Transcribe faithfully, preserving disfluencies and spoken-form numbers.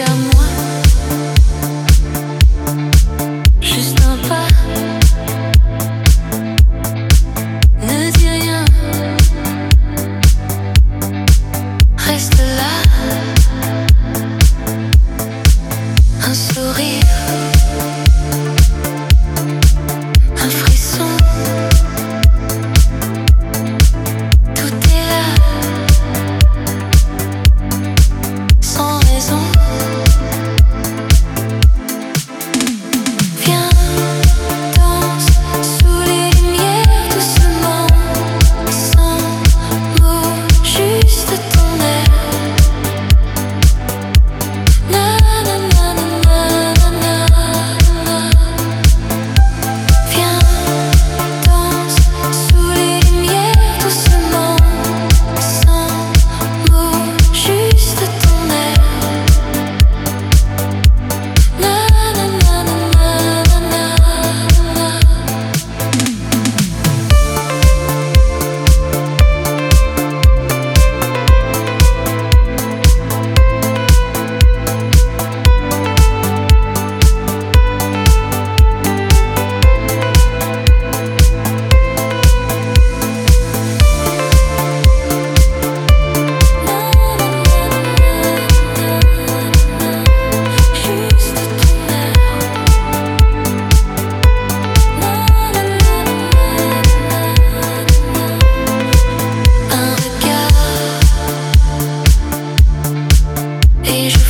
qu'à moi. Juste un pas. Ne dis rien. Reste là. Un sourire. Un frisson. Tout est là. Sans raison. Viens, danse sous les lumières doucement. Sans mots, juste ton air. Na na na na na na na. Viens, danse sous les lumières doucement. Sans mots, juste ton air. Na na na na na na na. Juste ton air. Un regard et je